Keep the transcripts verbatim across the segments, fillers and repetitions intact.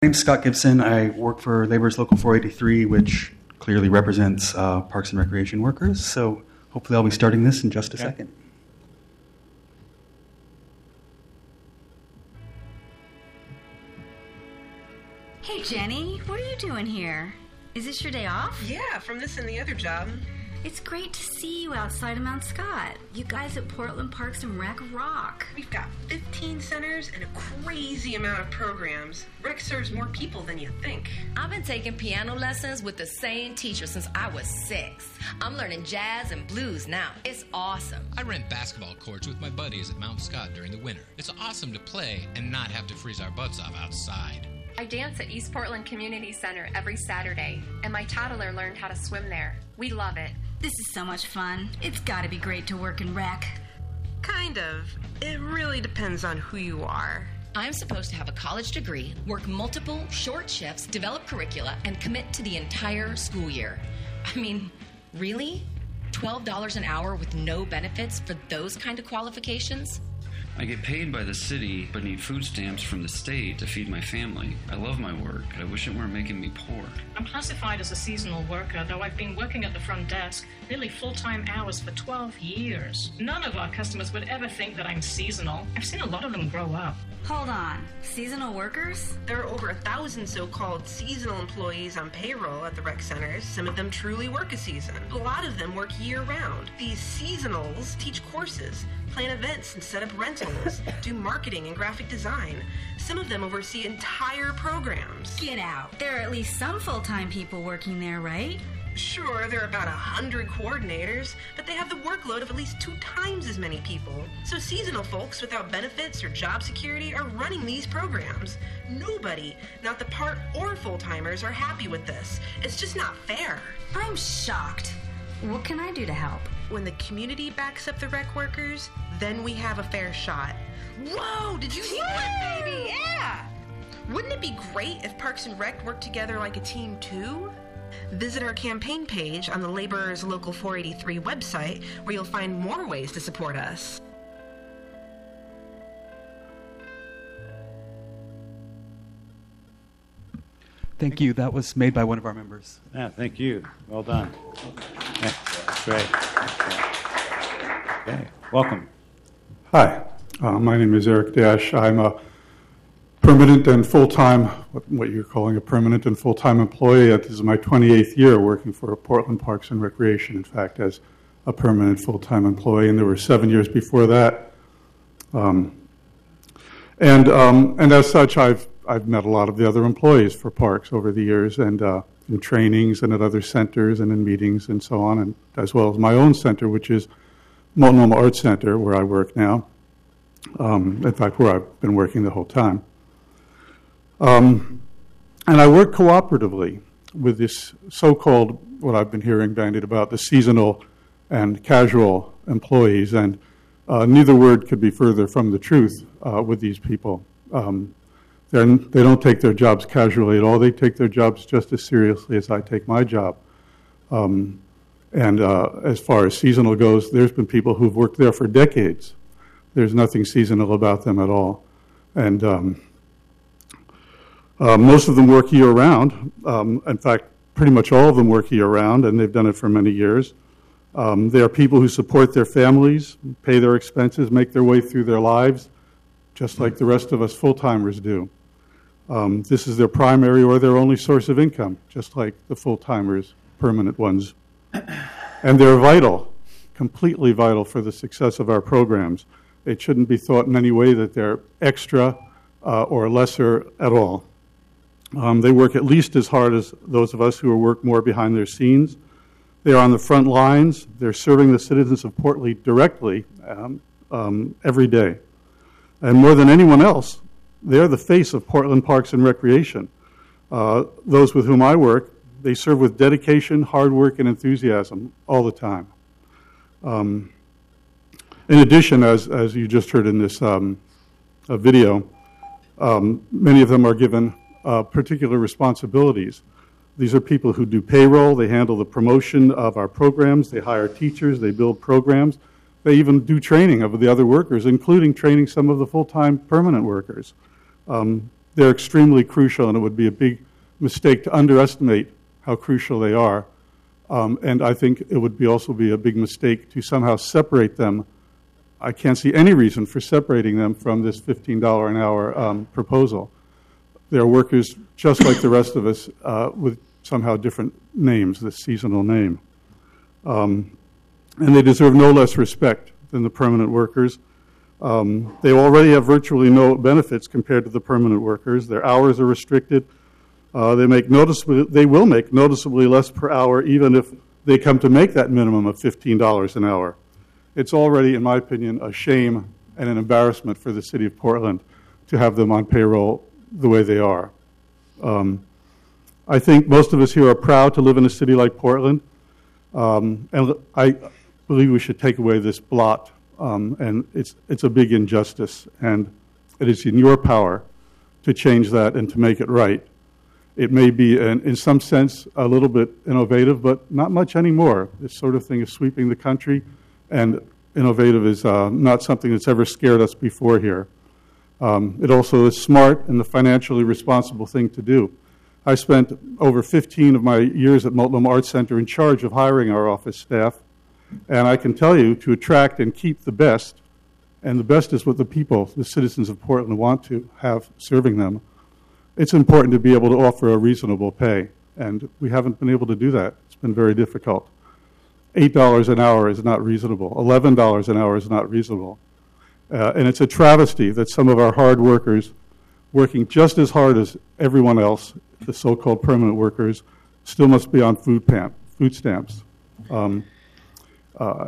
My name's Scott Gibson. I work for Labor's Local four eighty-three, which clearly represents uh, Parks and Recreation workers. So hopefully I'll be starting this in just a okay. second. Hey, Jenny, what are you doing here? Is this your day off? Yeah, from this and the other job. It's great to see you outside of Mount Scott. You guys at Portland Parks and Rec rock. We've got fifteen centers and a crazy amount of programs. Rec serves more people than you think. I've been taking piano lessons with the same teacher since I was six. I'm learning jazz and blues now. It's awesome. I rent basketball courts with my buddies at Mount Scott during the winter. It's awesome to play and not have to freeze our butts off outside. I dance at East Portland Community Center every Saturday, and my toddler learned how to swim there. We love it. This is so much fun. It's got to be great to work in rec. Kind of. It really depends on who you are. I'm supposed to have a college degree, work multiple short shifts, develop curricula, and commit to the entire school year. I mean, really? twelve dollars an hour with no benefits for those kind of qualifications? I get paid by the city, but need food stamps from the state to feed my family. I love my work, but I wish it weren't making me poor. I'm classified as a seasonal worker, though I've been working at the front desk nearly full-time hours for twelve years. None of our customers would ever think that I'm seasonal. I've seen a lot of them grow up. Hold on. Seasonal workers? There are over a thousand so-called seasonal employees on payroll at the rec centers. Some of them truly work a season. A lot of them work year-round. These seasonals teach courses, plan events and set up rentals, do marketing and graphic design. Some of them oversee entire programs. Get out. There are at least some full-time people working there, right? Sure, there are about a hundred coordinators, but they have the workload of at least two times as many people. So seasonal folks without benefits or job security are running these programs. Nobody, not the part or full-timers, are happy with this. It's just not fair. I'm shocked. What can I do to help? When the community backs up the rec workers, then we have a fair shot. Whoa, did you hear that, baby? Yeah! Wouldn't it be great if Parks and Rec worked together like a team too? Visit our campaign page on the Laborers Local four eighty-three website, where you'll find more ways to support us. Thank you. That was made by one of our members. Yeah, thank you. Well done. Yeah, great. Okay, welcome. Hi, uh, my name is Eric Dash. I'm a permanent and full-time, what, what you're calling a permanent and full-time employee. This is my twenty-eighth year working for Portland Parks and Recreation, in fact, as a permanent full-time employee, and there were seven years before that. Um, and um, and as such, I've I've met a lot of the other employees for parks over the years, and uh, in trainings and at other centers and in meetings and so on, and as well as my own center, which is Multnomah Arts Center, where I work now. Um, in fact, where I've been working the whole time. Um, and I work cooperatively with this so-called, what I've been hearing bandied about, the seasonal and casual employees, and uh, neither word could be further from the truth uh, with these people. Um, they don't take their jobs casually at all. They take their jobs just as seriously as I take my job. Um, and uh, as far as seasonal goes, there's been people who've worked there for decades. There's nothing seasonal about them at all. And um, Uh, most of them work year-round. Um, in fact, pretty much all of them work year-round, and they've done it for many years. Um, they are people who support their families, pay their expenses, make their way through their lives, just like the rest of us full-timers do. Um, this is their primary or their only source of income, just like the full-timers, permanent ones. And they're vital, completely vital for the success of our programs. It shouldn't be thought in any way that they're extra uh, or lesser at all. Um, they work at least as hard as those of us who work more behind their scenes. They are on the front lines. They're serving the citizens of Portland directly um, um, every day. And more than anyone else, they're the face of Portland Parks and Recreation. Uh, those with whom I work, they serve with dedication, hard work, and enthusiasm all the time. Um, in addition, as, as you just heard in this um, uh, video, um, many of them are given Uh, particular responsibilities. These are people who do payroll, they handle the promotion of our programs, they hire teachers, they build programs, they even do training of the other workers, including training some of the full-time permanent workers. Um, they're extremely crucial, and it would be a big mistake to underestimate how crucial they are. Um, and I think it would be also be a big mistake to somehow separate them. I can't see any reason for separating them from this fifteen dollars an hour um, proposal. They're workers just like the rest of us uh, with somehow different names, this seasonal name. Um, and they deserve no less respect than the permanent workers. Um, they already have virtually no benefits compared to the permanent workers. Their hours are restricted. Uh, they make noticeably, they will make noticeably less per hour even if they come to make that minimum of fifteen dollars an hour. It's already, in my opinion, a shame and an embarrassment for the city of Portland to have them on payroll the way they are. Um, I think most of us here are proud to live in a city like Portland, um, and I believe we should take away this blot, um, and it's, it's a big injustice, and it is in your power to change that and to make it right. It may be, an, in some sense, a little bit innovative, but not much anymore. This sort of thing is sweeping the country, and innovative is uh, not something that's ever scared us before here. Um, it also is smart and the financially responsible thing to do. I spent over fifteen of my years at Multnomah Arts Center in charge of hiring our office staff, and I can tell you to attract and keep the best, and the best is what the people, the citizens of Portland, want to have serving them. It's important to be able to offer a reasonable pay, and we haven't been able to do that. It's been very difficult. eight dollars an hour is not reasonable. eleven dollars an hour is not reasonable. Uh, and it's a travesty that some of our hard workers, working just as hard as everyone else, the so-called permanent workers, still must be on food, pam- food stamps. Um, uh,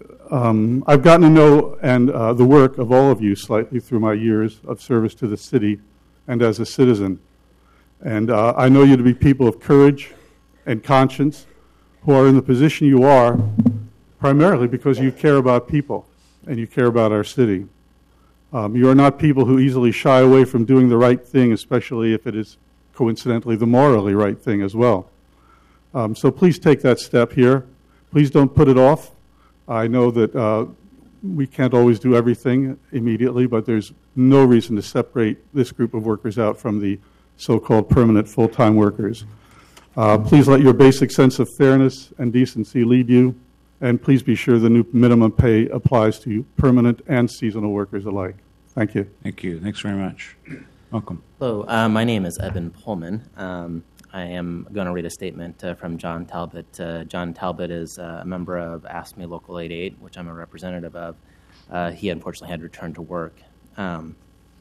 um, I've gotten to know and uh, the work of all of you slightly through my years of service to the city and as a citizen. And uh, I know you to be people of courage and conscience who are in the position you are primarily because you care about people and you care about our city. Um, you are not people who easily shy away from doing the right thing, especially if it is coincidentally the morally right thing as well. Um, so please take that step here. Please don't put it off. I know that uh, we can't always do everything immediately, but there's no reason to separate this group of workers out from the so-called permanent full-time workers. Uh, please let your basic sense of fairness and decency lead you, and please be sure the new minimum pay applies to permanent and seasonal workers alike. Thank you. Thank you. Thanks very much. Welcome. Hello, uh, my name is Evan Pullman. Um, I am going to read a statement uh, from John Talbot. Uh, John Talbot is uh, a member of AFSCME Local eighty-eight, which I'm a representative of. Uh, he unfortunately had returned to work. Um,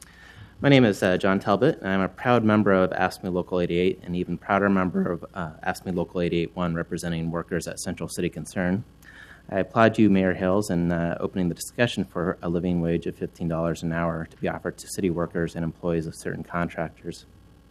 my name is uh, John Talbot, and I'm a proud member of AFSCME Local eighty-eight, and even prouder member of uh, AFSCME Local eighty-eight one, representing workers at Central City Concern. I applaud you, Mayor Hills, in uh, opening the discussion for a living wage of fifteen dollars an hour to be offered to city workers and employees of certain contractors.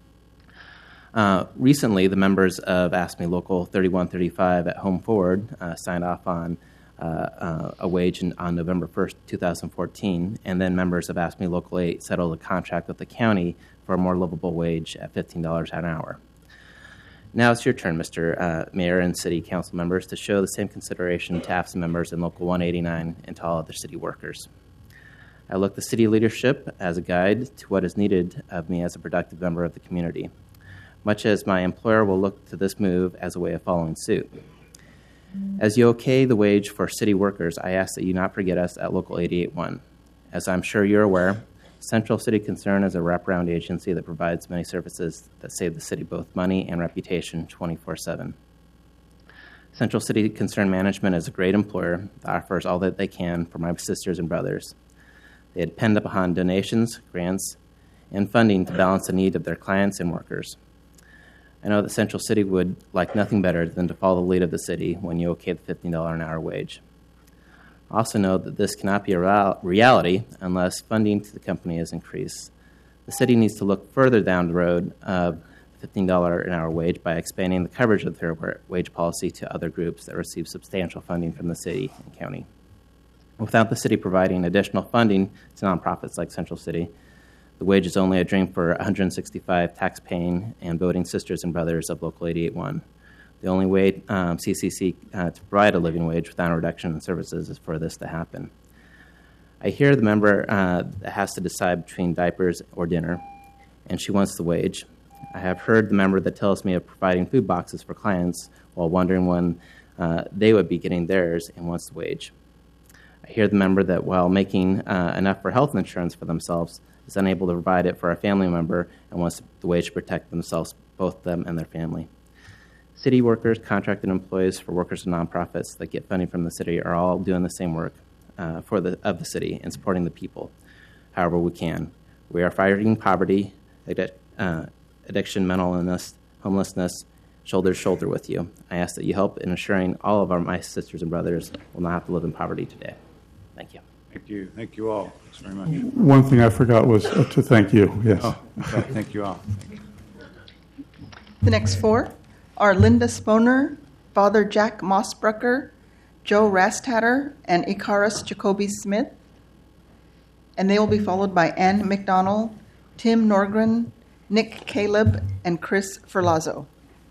Uh, recently, the members of AFSCME Local thirty-one thirty-five at Home Forward uh, signed off on uh, uh, a wage in, on November first, twenty fourteen, and then members of AFSCME Local eight settled a contract with the county for a more livable wage at fifteen dollars an hour. Now it's your turn, Mister Uh, Mayor and City Council members, to show the same consideration to AFSCME members in Local one eighty-nine and to all other city workers. I look to city leadership as a guide to what is needed of me as a productive member of the community, much as my employer will look to this move as a way of following suit. As you okay the wage for city workers, I ask that you not forget us at Local eighty-eight one. As I'm sure you're aware, Central City Concern is a wraparound agency that provides many services that save the city both money and reputation twenty-four seven. Central City Concern Management is a great employer that offers all that they can for my sisters and brothers. They depend upon donations, grants, and funding to balance the need of their clients and workers. I know that Central City would like nothing better than to follow the lead of the city when you okay the fifteen dollars an hour wage. I also know that this cannot be a reality unless funding to the company is increased. The city needs to look further down the road of fifteen dollars an hour wage by expanding the coverage of their wage policy to other groups that receive substantial funding from the city and county. Without the city providing additional funding to nonprofits like Central City, the wage is only a dream for one hundred sixty-five tax-paying and voting sisters and brothers of Local eighty-eight one. The only way um, C C C uh, to provide a living wage without a reduction in services is for this to happen. I hear the member uh, that has to decide between diapers or dinner, and she wants the wage. I have heard the member that tells me of providing food boxes for clients while wondering when uh, they would be getting theirs and wants the wage. I hear the member that while making uh, enough for health insurance for themselves is unable to provide it for a family member and wants the wage to protect themselves, both them and their family. City workers, contracted employees for workers and nonprofits that get funding from the city are all doing the same work uh, for the of the city and supporting the people however we can. We are fighting poverty, addic- uh, addiction, mental illness, homelessness, shoulder to shoulder with you. I ask that you help in ensuring all of our my sisters and brothers will not have to live in poverty today. Thank you. Thank you. Thank you all. Thanks very much. One thing I forgot was uh, to thank you. Yes. Oh, okay. Thank you all. Thank you. The next four are Linda Sponer, Father Jack Mossbrucker, Joe Rastatter, and Icarus Jacoby Smith. And they will be followed by Ann McDonald, Tim Norgren, Nick Caleb, and Chris Ferlazzo.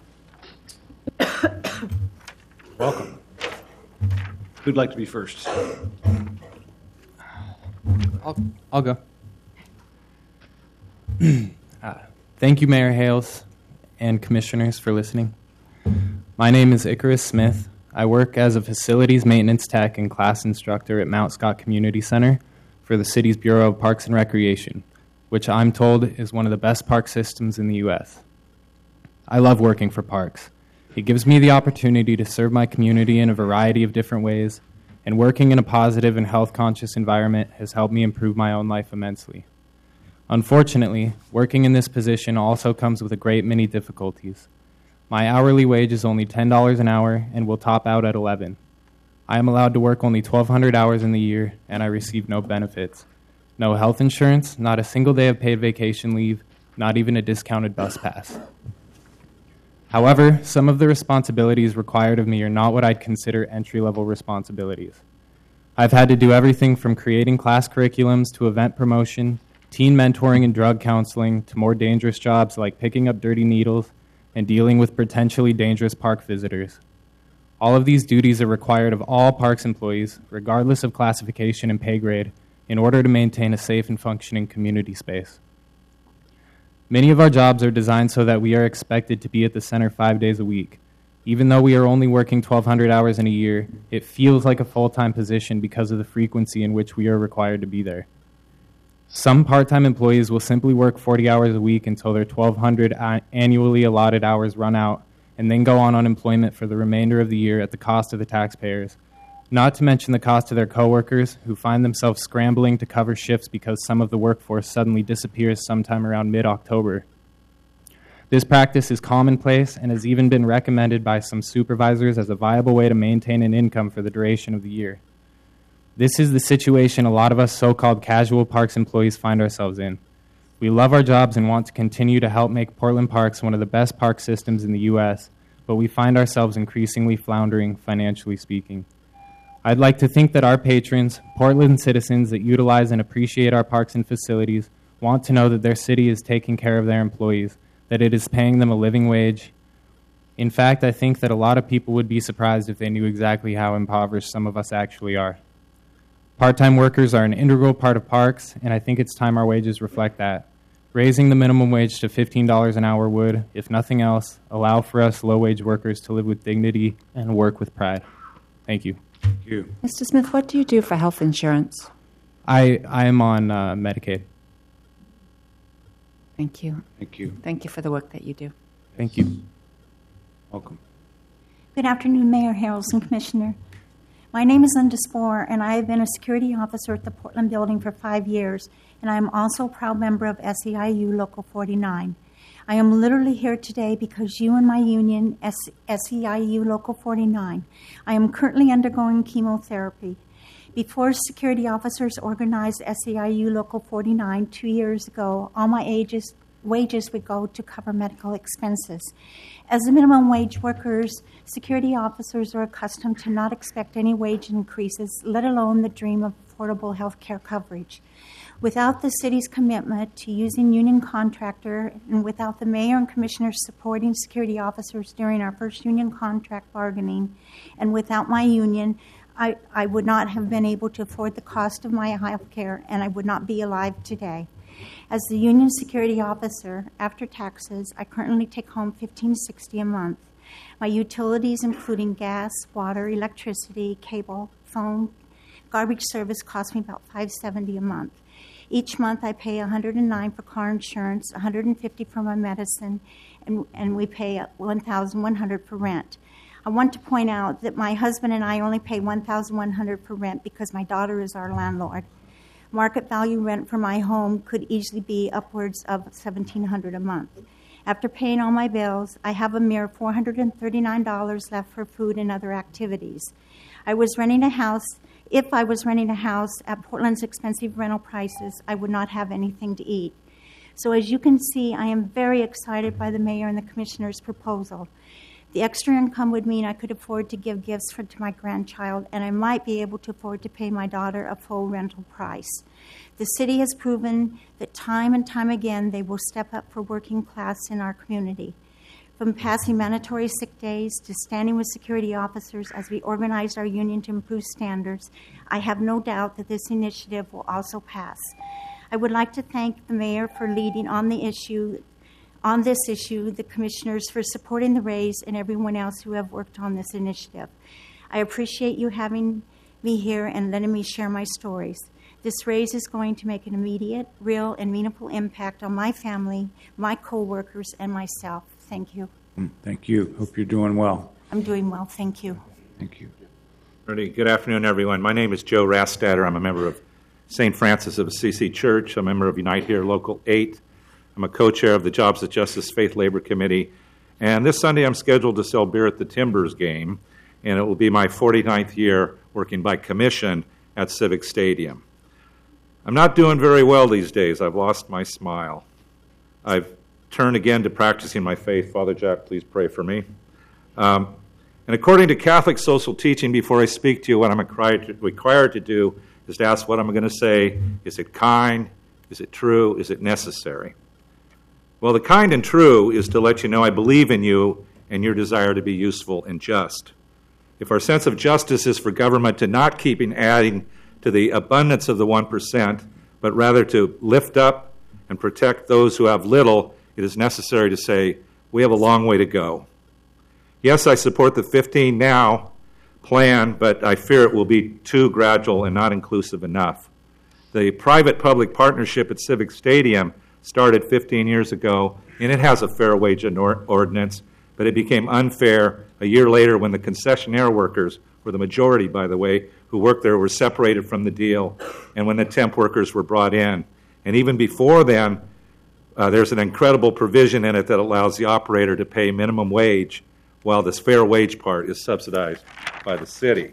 Welcome. Who'd like to be first? I'll, I'll go. uh, thank you, Mayor Hales and commissioners, for listening. My name is Icarus Smith. I work as a facilities maintenance tech and class instructor at Mount Scott Community Center for the city's Bureau of Parks and Recreation, which I'm told is one of the best park systems in the U S. I love working for parks. It gives me the opportunity to serve my community in a variety of different ways, and working in a positive and health-conscious environment has helped me improve my own life immensely. Unfortunately, working in this position also comes with a great many difficulties. My hourly wage is only ten dollars an hour and will top out at eleven dollars. I am allowed to work only twelve hundred hours in the year, and I receive no benefits. No health insurance, not a single day of paid vacation leave, not even a discounted bus pass. However, some of the responsibilities required of me are not what I'd consider entry-level responsibilities. I've had to do everything from creating class curriculums to event promotion, teen mentoring and drug counseling, to more dangerous jobs like picking up dirty needles and dealing with potentially dangerous park visitors. All of these duties are required of all parks employees, regardless of classification and pay grade, in order to maintain a safe and functioning community space. Many of our jobs are designed so that we are expected to be at the center five days a week. Even though we are only working twelve hundred hours in a year, it feels like a full-time position because of the frequency in which we are required to be there. Some part-time employees will simply work forty hours a week until their twelve hundred a- annually allotted hours run out, and then go on unemployment for the remainder of the year at the cost of the taxpayers, not to mention the cost to their coworkers who find themselves scrambling to cover shifts because some of the workforce suddenly disappears sometime around mid-October. This practice is commonplace and has even been recommended by some supervisors as a viable way to maintain an income for the duration of the year. This is the situation a lot of us so-called casual parks employees find ourselves in. We love our jobs and want to continue to help make Portland Parks one of the best park systems in the U S, but we find ourselves increasingly floundering, financially speaking. I'd like to think that our patrons, Portland citizens that utilize and appreciate our parks and facilities, want to know that their city is taking care of their employees, that it is paying them a living wage. In fact, I think that a lot of people would be surprised if they knew exactly how impoverished some of us actually are. Part-time workers are an integral part of parks, and I think it's time our wages reflect that. Raising the minimum wage to fifteen dollars an hour would, if nothing else, allow for us low-wage workers to live with dignity and work with pride. Thank you. Thank you. Mister Smith, what do you do for health insurance? I I am on uh, Medicaid. Thank you. Thank you. Thank you for the work that you do. Thank you. Welcome. Good afternoon, Mayor Harrelson and Commissioner. My name is Linda Sporer, and I have been a security officer at the Portland building for five years, and I am also a proud member of S E I U Local forty-nine. I am literally here today because you and my union, S E I U Local forty-nine, I am currently undergoing chemotherapy. Before security officers organized S E I U Local forty-nine two years ago, all my ages, wages would go to cover medical expenses. As the minimum wage workers, security officers are accustomed to not expect any wage increases, let alone the dream of affordable health care coverage. Without the city's commitment to using union contractor, and without the mayor and commissioners supporting security officers during our first union contract bargaining, and without my union, I, I would not have been able to afford the cost of my health care, and I would not be alive today. As the union security officer, after taxes, I currently take home fifteen sixty a month. My utilities, including gas, water, electricity, cable, phone, garbage service, cost me about five seventy a month. Each month I pay one hundred nine for car insurance, one hundred fifty for my medicine, and, and we pay one thousand one hundred for rent. I want to point out that my husband and I only pay one thousand one hundred for rent because my daughter is our landlord. Market value rent for my home could easily be upwards of seventeen hundred a month. After paying all my bills, I have a mere four hundred thirty-nine dollars left for food and other activities. I was renting a house. If I was renting a house at Portland's expensive rental prices, I would not have anything to eat. So as you can see, I am very excited by the mayor and the commissioner's proposal. The extra income would mean I could afford to give gifts for, to my grandchild, and I might be able to afford to pay my daughter a full rental price. The city has proven that time and time again they will step up for working class in our community. From passing mandatory sick days to standing with security officers as we organized our union to improve standards, I have no doubt that this initiative will also pass. I would like to thank the mayor for leading on the issue On this issue, the commissioners for supporting the raise, and everyone else who have worked on this initiative. I appreciate you having me here and letting me share my stories. This raise is going to make an immediate, real, and meaningful impact on my family, my co-workers, and myself. Thank you. Thank you. Hope you're doing well. I'm doing well. Thank you. Thank you. Ready. Good afternoon, everyone. My name is Joe Rastatter. I'm a member of Saint Francis of Assisi Church, a member of Unite Here Local eight. I'm a co-chair of the Jobs of Justice Faith Labor Committee, and this Sunday I'm scheduled to sell beer at the Timbers game, and it will be my forty-ninth year working by commission at Civic Stadium. I'm not doing very well these days. I've lost my smile. I've turned again to practicing my faith. Father Jack, please pray for me. Um, and according to Catholic social teaching, before I speak to you, what I'm required to do is to ask what I'm going to say. Is it kind? Is it true? Is it necessary? Well, the kind and true is to let you know I believe in you and your desire to be useful and just. If our sense of justice is for government to not keep adding to the abundance of the one percent, but rather to lift up and protect those who have little, it is necessary to say we have a long way to go. Yes, I support the fifteen now plan, but I fear it will be too gradual and not inclusive enough. The private-public partnership at Civic Stadium started fifteen years ago, and it has a fair wage ordinance, but it became unfair a year later when the concessionaire workers, were the majority, by the way, who worked there were separated from the deal, and when the temp workers were brought in. And even before then, uh, there's an incredible provision in it that allows the operator to pay minimum wage while this fair wage part is subsidized by the city.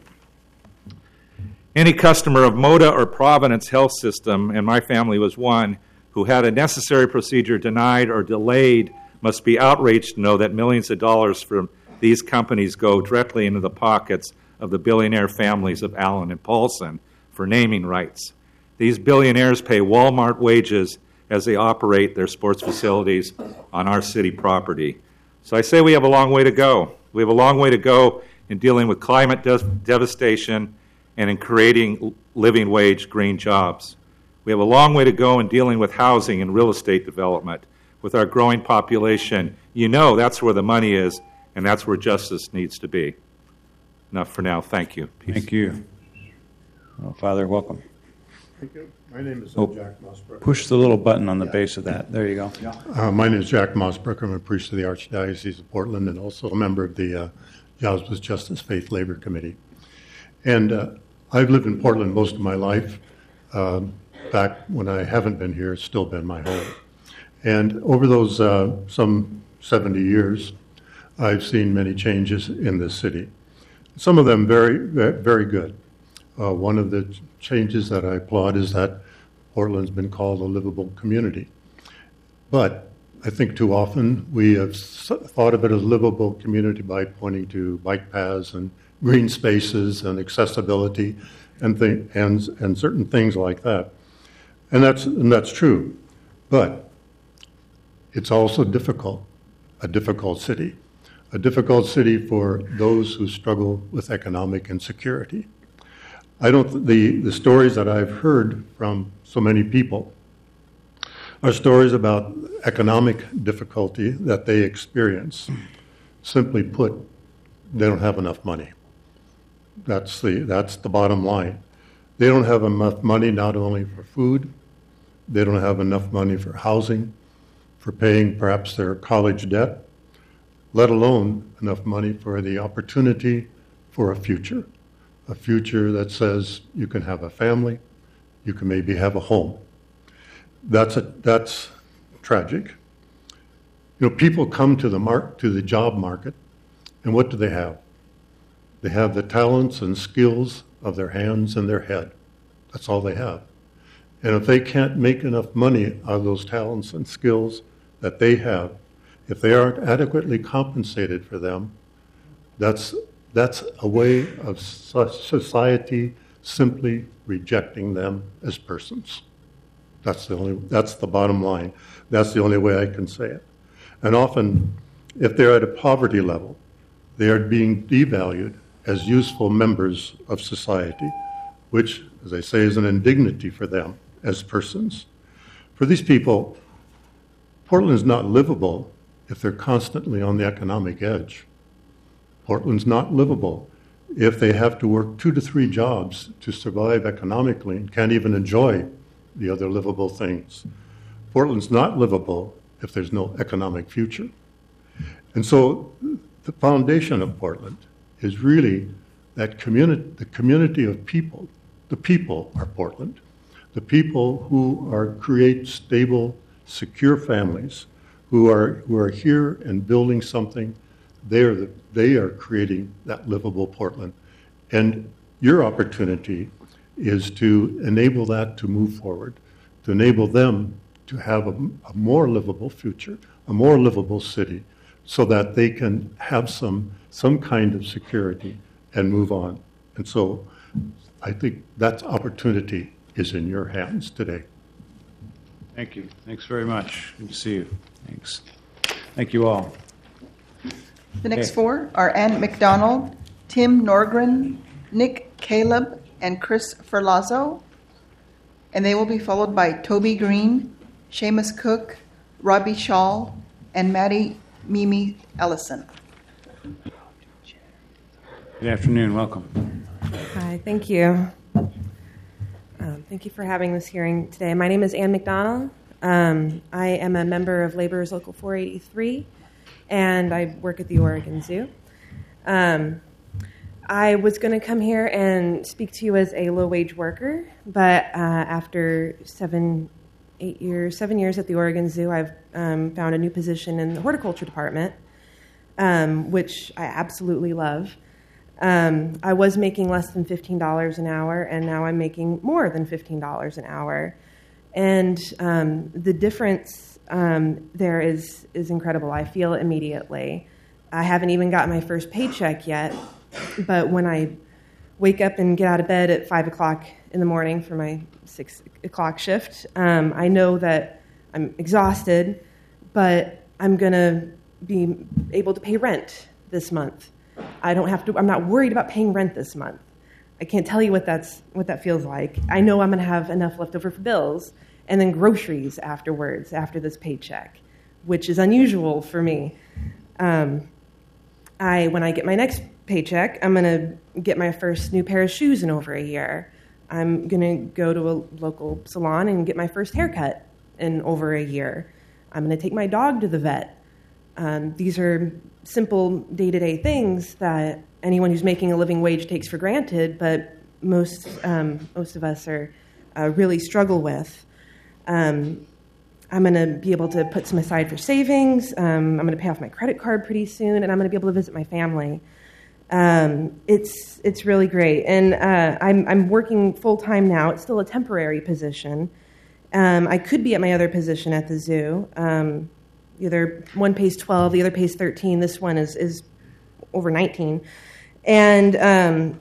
Any customer of Moda or Providence Health System, and my family was one, who had a necessary procedure denied or delayed must be outraged to know that millions of dollars from these companies go directly into the pockets of the billionaire families of Allen and Paulson for naming rights. These billionaires pay Walmart wages as they operate their sports facilities on our city property. So I say we have a long way to go. We have a long way to go in dealing with climate de- devastation and in creating living wage green jobs. We have a long way to go in dealing with housing and real estate development. With our growing population, you know that's where the money is, and that's where justice needs to be. Enough for now. Thank you. Peace. Thank you. Well, Father, welcome. Thank you. My name is oh, Jack Mossbrook. Push the little button on the base of that. There you go. Uh, my name is Jack Mossbrook. I'm a priest of the Archdiocese of Portland and also a member of the uh, Jobs with Justice Faith Labor Committee. And uh, I've lived in Portland most of my life. Um, back when I haven't been here, it's still been my home. And over those uh, some seventy years, I've seen many changes in this city. Some of them very, very good. Uh, one of the changes that I applaud is that Portland's been called a livable community. But I think too often we have thought of it as a livable community by pointing to bike paths and green spaces and accessibility and, th- and, and certain things like that. And that's, and that's true. But it's also difficult, a difficult city. A difficult city for those who struggle with economic insecurity. I don't, the, the stories that I've heard from so many people are stories about economic difficulty that they experience. Simply put, they don't have enough money. That's the, that's the bottom line. They don't have enough money not only for food, they don't have enough money for housing, for paying perhaps their college debt, let alone enough money for the opportunity for a future, a future that says you can have a family, you can maybe have a home. That's, a, that's tragic. You know, people come to the mar- to the job market, and what do they have? They have the talents and skills of their hands and their head. That's all they have. And if they can't make enough money out of those talents and skills that they have, if they aren't adequately compensated for them, that's, that's a way of society simply rejecting them as persons. That's the only, that's the bottom line. That's the only way I can say it. And often, if they're at a poverty level, they are being devalued as useful members of society, which, as I say, is an indignity for them as persons. For these people, Portland is not livable if they're constantly on the economic edge. Portland's not livable if they have to work two to three jobs to survive economically and can't even enjoy the other livable things. Portland's not livable if there's no economic future. And so the foundation of Portland is really that community, the community of people. The people are Portland. The people who are create stable, secure families, who are who are here and building something. They are the, they are creating that livable Portland. And your opportunity is to enable that to move forward, to enable them to have a, a more livable future, a more livable city, so that they can have some some kind of security and move on. And so I think that opportunity is in your hands today. Thank you. Thanks very much. Good to see you. Thanks. Thank you all. The next Okay. four are Ann McDonald, Tim Norgren, Nick Caleb, and Chris Ferlazzo. And they will be followed by Toby Green, Seamus Cook, Robbie Shaw, and Maddie Mimi Ellison. Good afternoon. Welcome. Hi, thank you. Um, thank you for having this hearing today. My name is Ann McDonald. Um, I am a member of Laborers Local four eighty-three, and I work at the Oregon Zoo. Um, I was going to come here and speak to you as a low-wage worker, but uh, after seven, eight years, seven years at the Oregon Zoo, I've um, found a new position in the horticulture department, um, which I absolutely love. Um, I was making less than fifteen dollars an hour, and now I'm making more than fifteen dollars an hour. And um, the difference um, there is, is incredible. I feel it immediately. I haven't even gotten my first paycheck yet, but when I wake up and get out of bed at five o'clock in the morning for my six o'clock shift, um, I know that I'm exhausted, but I'm going to be able to pay rent this month. I don't have to, I'm not worried about paying rent this month. I can't tell you what that's what that feels like. I know I'm going to have enough left over for bills and then groceries afterwards, after this paycheck, which is unusual for me. Um, I when I get my next paycheck, I'm going to get my first new pair of shoes in over a year. I'm going to go to a local salon and get my first haircut in over a year. I'm going to take my dog to the vet. Um, these are simple day-to-day things that anyone who's making a living wage takes for granted, but most um, most of us are uh, really struggle with. Um, I'm going to be able to put some aside for savings. Um, I'm going to pay off my credit card pretty soon, and I'm going to be able to visit my family. Um, it's it's really great, and uh, I'm I'm working full time now. It's still a temporary position. Um, I could be at my other position at the zoo. Um, the other one pays twelve, the other pays thirteen. This one is is over nineteen, and um,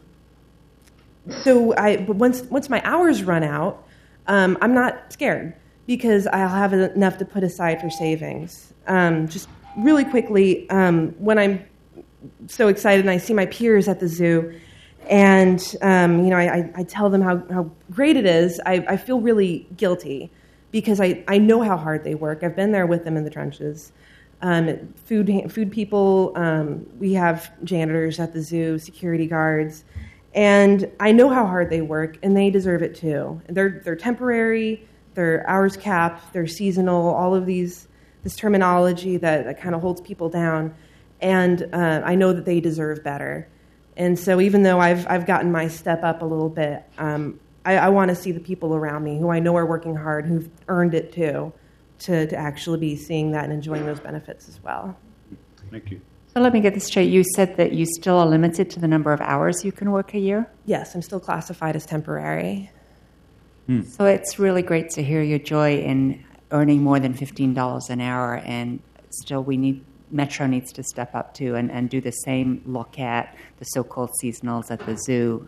so I. But once once my hours run out, um, I'm not scared because I'll have enough to put aside for savings. Um, just really quickly, um, when I'm so excited and I see my peers at the zoo, and um, you know, I, I tell them how, how great it is, I, I feel really guilty because I, I know how hard they work. I've been there with them in the trenches. Um, food food people, um, we have janitors at the zoo, security guards, and I know how hard they work, and they deserve it too. They're they're temporary, they're hours capped, they're seasonal, all of these this terminology that, that kind of holds people down, and uh, I know that they deserve better. And so even though I've I've gotten my step up a little bit, um, I, I want to see the people around me who I know are working hard, who've earned it too, to, to actually be seeing that and enjoying those benefits as well. Thank you. So let me get this straight. You said that you still are limited to the number of hours you can work a year? Yes, I'm still classified as temporary. Hmm. So it's really great to hear your joy in earning more than fifteen dollars an hour, and still we need, Metro needs to step up too and, and do the same look at the so-called seasonals at the zoo,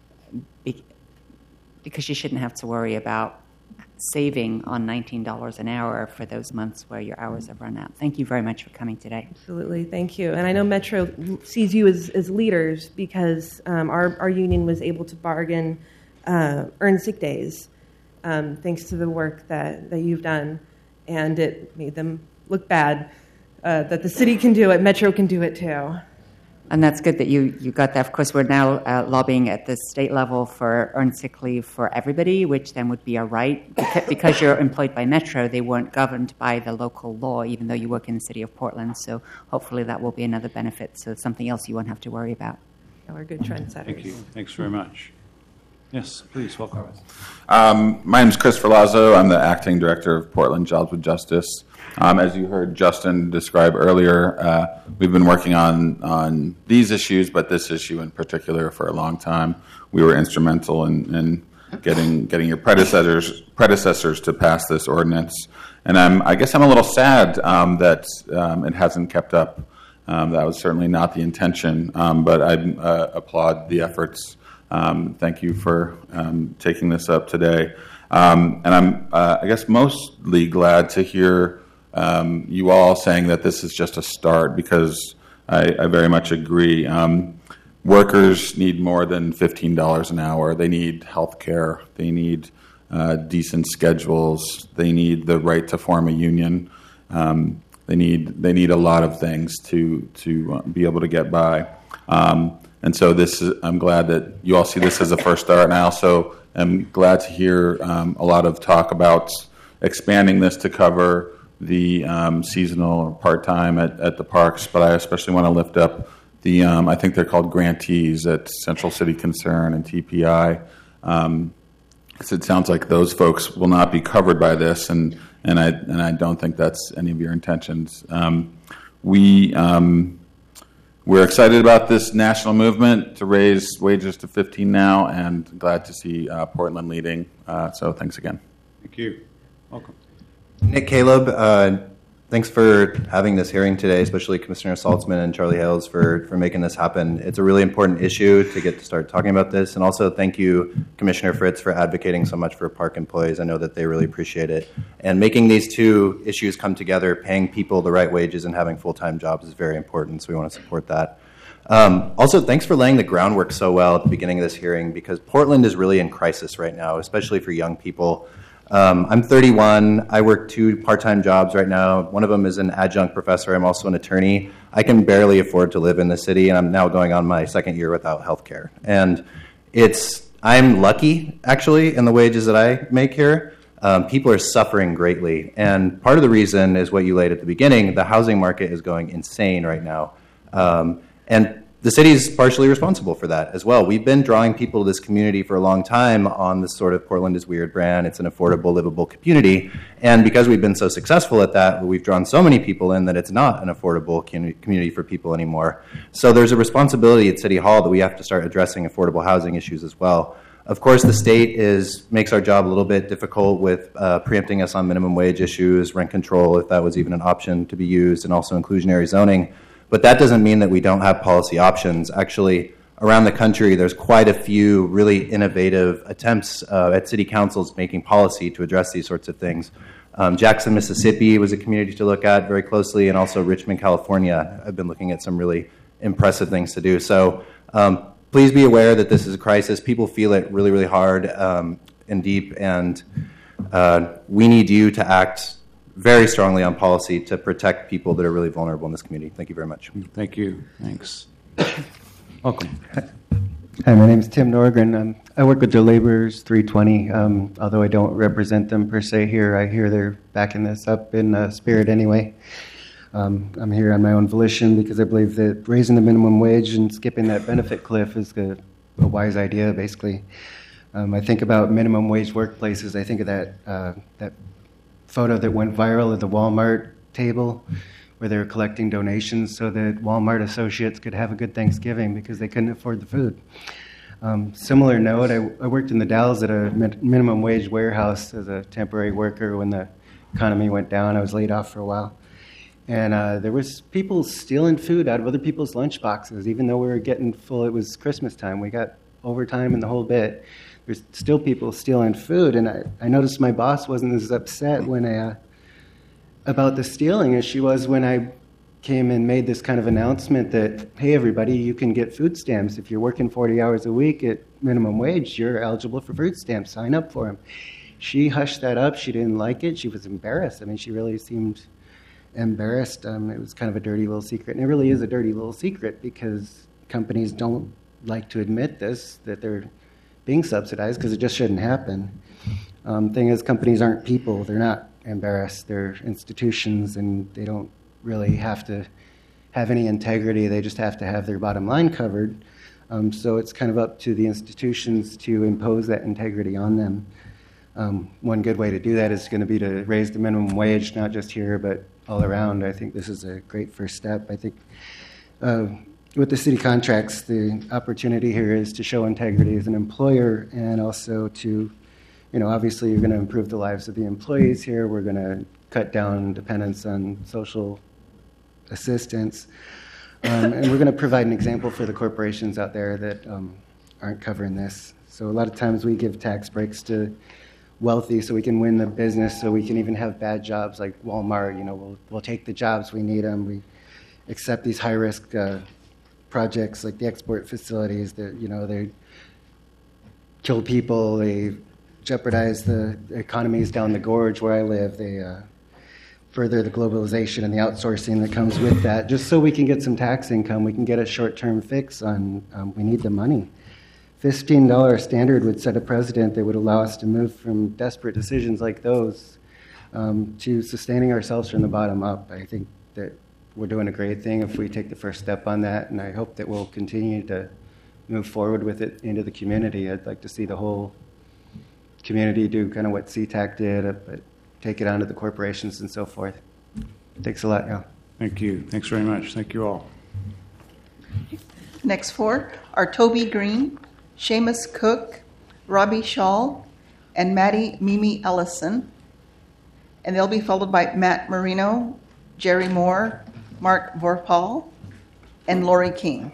because you shouldn't have to worry about saving on nineteen dollars an hour for those months where your hours have run out. Thank you very much for coming today. Absolutely, thank you. And I know Metro sees you as, as leaders because um, our, our union was able to bargain uh, earned sick days um, thanks to the work that, that you've done, and it made them look bad. Uh, that the city can do it, Metro can do it too. And that's good that you, you got that. Of course, we're now uh, lobbying at the state level for earned sick leave for everybody, which then would be a right. Because, because you're employed by Metro, they weren't governed by the local law, even though you work in the city of Portland. So hopefully that will be another benefit. So something else you won't have to worry about. Yeah, we're good trendsetters. Thank you. Thanks very much. Yes, please, welcome. Um, my name is Christopher Lazo. I'm the acting director of Portland Jobs with Justice. Um, as you heard Justin describe earlier, uh, we've been working on, on these issues, but this issue in particular for a long time. We were instrumental in, in getting getting your predecessors predecessors to pass this ordinance, and I'm, I guess I'm a little sad um, that um, it hasn't kept up. Um, that was certainly not the intention, um, but I uh, applaud the efforts. Um, thank you for um, taking this up today, um, and I'm uh, I guess mostly glad to hear Um, you all saying that this is just a start, because I, I very much agree. Um, workers need more than fifteen dollars an hour. They need health care. They need uh, decent schedules. They need the right to form a union. Um, they need they need a lot of things to to be able to get by. Um, and so this is, I'm glad that you all see this as a first start. And I also am glad to hear um, a lot of talk about expanding this to cover the um, seasonal or part-time at, at the parks, but I especially want to lift up the, um, I think they're called grantees at Central City Concern and T P I, um, because it sounds like those folks will not be covered by this, and, and, I, and I don't think that's any of your intentions. Um, we, um, we're excited about this national movement to raise wages to fifteen now, and glad to see uh, Portland leading, uh, so thanks again. Thank you. Welcome. Nick Caleb, uh, thanks for having this hearing today, especially Commissioner Saltzman and Charlie Hales for, for making this happen. It's a really important issue to get to start talking about this. And also thank you, Commissioner Fritz, for advocating so much for park employees. I know that they really appreciate it. And making these two issues come together, paying people the right wages and having full-time jobs, is very important, so we want to support that. Um, also, thanks for laying the groundwork so well at the beginning of this hearing, because Portland is really in crisis right now, especially for young people. Um, I'm thirty-one. I work two part-time jobs right now. One of them is an adjunct professor. I'm also an attorney. I can barely afford to live in the city, and I'm now going on my second year without health care. And it's I'm lucky, actually, in the wages that I make here. Um, people are suffering greatly. And part of the reason is what you laid at the beginning. The housing market is going insane right now. Um, and the city is partially responsible for that as well. We've been drawing people to this community for a long time on this sort of Portland is Weird brand. It's an affordable, livable community. And because we've been so successful at that, we've drawn so many people in that it's not an affordable community for people anymore. So there's a responsibility at City Hall that we have to start addressing affordable housing issues as well. Of course, the state is makes our job a little bit difficult with uh, preempting us on minimum wage issues, rent control, if that was even an option to be used, and also inclusionary zoning. But that doesn't mean that we don't have policy options. Actually, around the country, there's quite a few really innovative attempts uh, at city councils making policy to address these sorts of things. Um, Jackson, Mississippi was a community to look at very closely, and also Richmond, California. I've been looking at some really impressive things to do. So um, please be aware that this is a crisis. People feel it really, really hard um, and deep, and Uh, we need you to act very strongly on policy to protect people that are really vulnerable in this community. Thank you very much. Thank you. Thanks. Welcome. Hi, my name is Tim Norgren. Um, I work with the Laborers three twenty. Um, although I don't represent them per se here, I hear they're backing this up in uh, spirit anyway. Um, I'm here on my own volition because I believe that raising the minimum wage and skipping that benefit cliff is a, a wise idea, basically. Um, I think about minimum wage workplaces. I think of that uh, that photo that went viral at the Walmart table where they were collecting donations so that Walmart associates could have a good Thanksgiving because they couldn't afford the food. Um, similar note, I, I worked in the Dalles at a min- minimum wage warehouse as a temporary worker when the economy went down. I was laid off for a while. And uh, there was people stealing food out of other people's lunch boxes, even though we were getting full. It was Christmas time. We got overtime and the whole bit. There's still people stealing food. And I, I noticed my boss wasn't as upset when I... Uh, about the stealing as she was when I came and made this kind of announcement that, hey, everybody, you can get food stamps. If you're working forty hours a week at minimum wage, you're eligible for food stamps. Sign up for them. She hushed that up. She didn't like it. She was embarrassed. I mean, she really seemed embarrassed. Um, it was kind of a dirty little secret. And it really is a dirty little secret because companies don't like to admit this, that they're being subsidized because it just shouldn't happen. Um, thing is, companies aren't people. They're not embarrassed. They're institutions, and they don't really have to have any integrity. They just have to have their bottom line covered. Um, so it's kind of up to the institutions to impose that integrity on them. Um, one good way to do that is going to be to raise the minimum wage, not just here, but all around. I think this is a great first step. I think uh, with the city contracts, the opportunity here is to show integrity as an employer and also to You know, obviously, you're going to improve the lives of the employees here. We're going to cut down dependence on social assistance. Um, and we're going to provide an example for the corporations out there that um, aren't covering this. So a lot of times we give tax breaks to wealthy so we can win the business, so we can even have bad jobs like Walmart. You know, we'll, we'll take the jobs, we need them. We accept these high-risk uh, projects like the export facilities that, you know, they kill people, they jeopardize the economies down the gorge where I live. They uh, further the globalization and the outsourcing that comes with that. Just so we can get some tax income, we can get a short-term fix on, um, we need the money. fifteen dollars standard would set a precedent that would allow us to move from desperate decisions like those um, to sustaining ourselves from the bottom up. I think that we're doing a great thing if we take the first step on that, and I hope that we'll continue to move forward with it into the community. I'd like to see the whole community do kind of what C TAC did, uh, but take it on to the corporations and so forth. Thanks a lot, y'all. Thank you. Thanks very much. Thank you all. Next four are Toby Green, Seamus Cook, Robbie Shaw, and Maddie Mimi Ellison. And they'll be followed by Matt Marino, Jerry Moore, Mark Vorpal, and Lori King.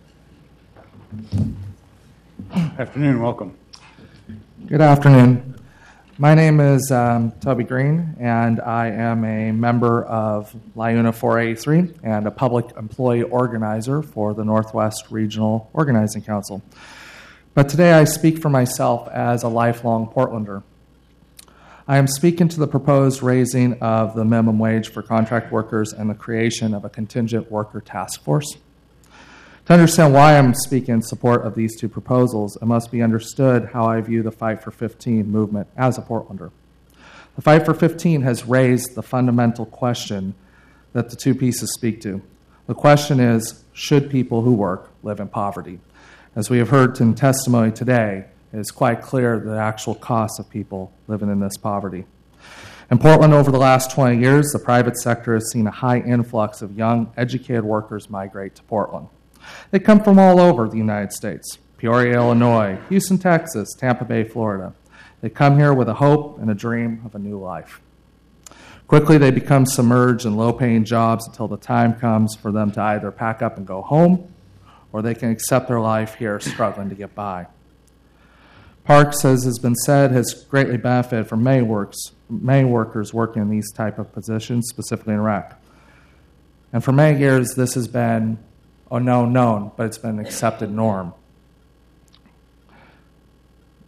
Afternoon. Welcome. Good afternoon. My name is um, Toby Green, and I am a member of LIUNA four eighty-three and a public employee organizer for the Northwest Regional Organizing Council. But today I speak for myself as a lifelong Portlander. I am speaking to the proposed raising of the minimum wage for contract workers and the creation of a contingent worker task force. To understand why I'm speaking in support of these two proposals, it must be understood how I view the Fight for fifteen movement as a Portlander. The Fight for fifteen has raised the fundamental question that the two pieces speak to. The question is, should people who work live in poverty? As we have heard in testimony today, it is quite clear the actual cost of people living in this poverty. In Portland, over the last twenty years, the private sector has seen a high influx of young, educated workers migrate to Portland. They come from all over the United States: Peoria, Illinois, Houston, Texas, Tampa Bay, Florida. They come here with a hope and a dream of a new life. Quickly, they become submerged in low-paying jobs until the time comes for them to either pack up and go home, or they can accept their life here struggling to get by. Parks, as has been said, has greatly benefited from many, works, many workers working in these type of positions, specifically in rec. And for many years, this has been a known known, but it's been an accepted norm.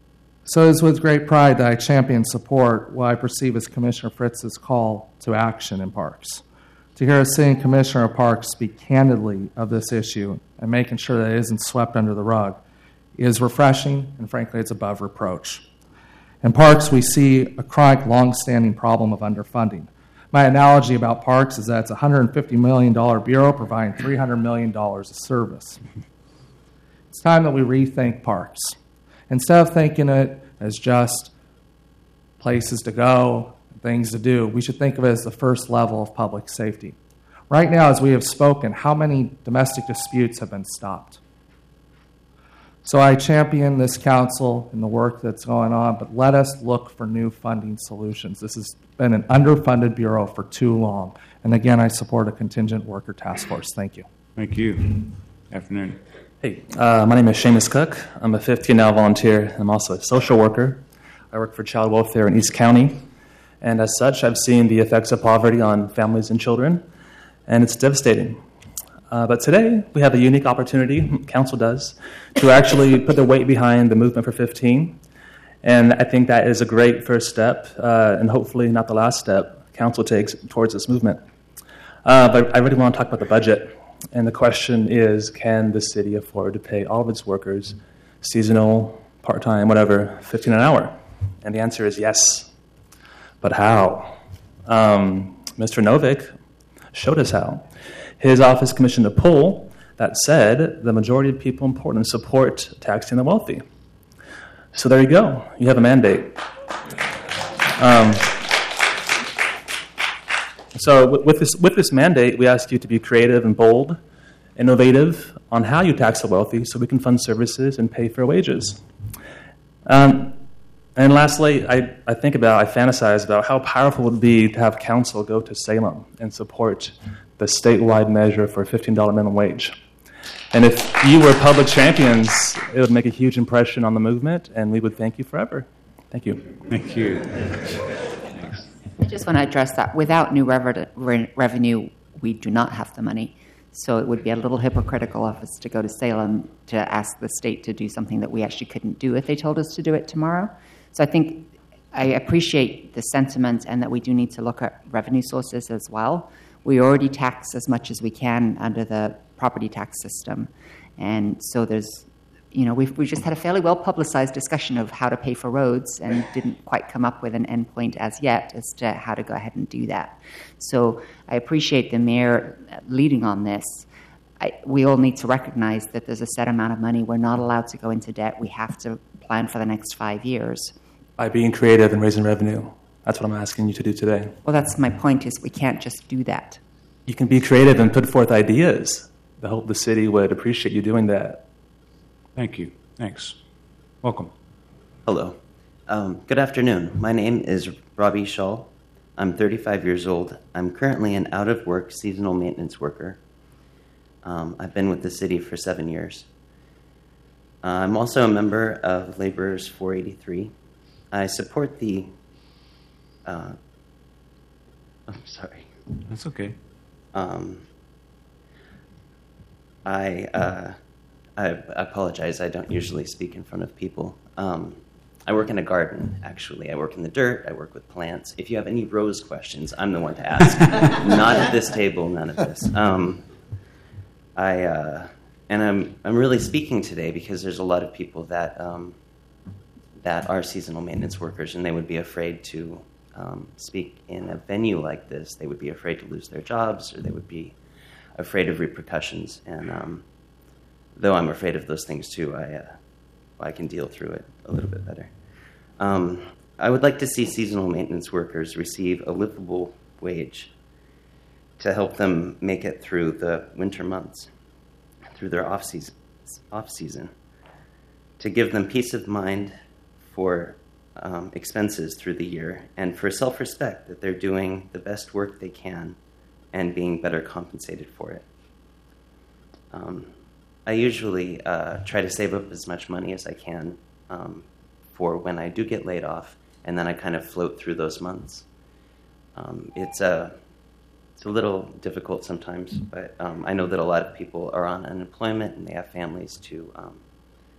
So it is with great pride that I champion and support what I perceive as Commissioner Fritz's call to action in parks. To hear a sitting Commissioner of Parks speak candidly of this issue and making sure that it isn't swept under the rug is refreshing, and frankly, it's above reproach. In parks, we see a chronic, long-standing problem of underfunding. My analogy about parks is that it's a one hundred fifty million dollars bureau providing three hundred million dollars of service. It's time that we rethink parks. Instead of thinking it as just places to go, things to do, we should think of it as the first level of public safety. Right now, as we have spoken, how many domestic disputes have been stopped? So I champion this council and the work that's going on, but let us look for new funding solutions. This has been an underfunded bureau for too long. And again, I support a contingent worker task force. Thank you. Thank you. Afternoon. Hey, uh, my name is Seamus Cook. I'm a fifteen now volunteer. I'm also a social worker. I work for child welfare in East County. And as such, I've seen the effects of poverty on families and children, and it's devastating. Uh, but today, we have a unique opportunity, Council does, to actually put the weight behind the movement for fifteen. And I think that is a great first step, uh, and hopefully not the last step Council takes towards this movement. Uh, but I really want to talk about the budget. And the question is, can the city afford to pay all of its workers, seasonal, part-time, whatever, fifteen an hour? And the answer is yes. But how? Um, Mister Novick showed us how. His office commissioned a poll that said the majority of people in Portland support taxing the wealthy. So there you go. You have a mandate. Um, so with this, with this mandate, we ask you to be creative and bold, innovative on how you tax the wealthy so we can fund services and pay fair wages. Um, And lastly, I, I think about, I fantasize about how powerful it would be to have council go to Salem and support the statewide measure for a fifteen dollars minimum wage. And if you were public champions, it would make a huge impression on the movement, and we would thank you forever. Thank you. Thank you. I just want to address that. Without new rever- re- revenue, we do not have the money. So it would be a little hypocritical of us to go to Salem to ask the state to do something that we actually couldn't do if they told us to do it tomorrow. So I think I appreciate the sentiment and that we do need to look at revenue sources as well. We already tax as much as we can under the property tax system. And so there's, you know, we've, we just had a fairly well-publicized discussion of how to pay for roads and didn't quite come up with an endpoint as yet as to how to go ahead and do that. So I appreciate the mayor leading on this. I, we all need to recognize that there's a set amount of money. We're not allowed to go into debt. We have to plan for the next five years. By being creative and raising revenue. That's what I'm asking you to do today. Well, that's my point, is we can't just do that. You can be creative and put forth ideas. I hope the city would appreciate you doing that. Thank you. Thanks. Welcome. Hello. Um, good afternoon. My name is Robbie Shaw. I'm thirty-five years old. I'm currently an out-of-work seasonal maintenance worker. Um, I've been with the city for seven years. Uh, I'm also a member of Laborers four eighty-three. I support the... Uh, I'm sorry. That's okay. Um, I, uh, I apologize. I don't usually speak in front of people. Um, I work in a garden, actually. I work in the dirt. I work with plants. If you have any rose questions, I'm the one to ask. Not at this table, none of this. Um, I... Uh, And I'm I'm really speaking today because there's a lot of people that um, that are seasonal maintenance workers, and they would be afraid to um, speak in a venue like this. They would be afraid to lose their jobs, or they would be afraid of repercussions. And um, though I'm afraid of those things too, I uh, I can deal through it a little bit better. Um, I would like to see seasonal maintenance workers receive a livable wage to help them make it through the winter months, through their off season, off season, to give them peace of mind for um, expenses through the year, and for self-respect that they're doing the best work they can and being better compensated for it. Um, I usually uh, try to save up as much money as I can um, for when I do get laid off, and then I kind of float through those months. Um, it's a It's a little difficult sometimes, but um, I know that a lot of people are on unemployment and they have families to um,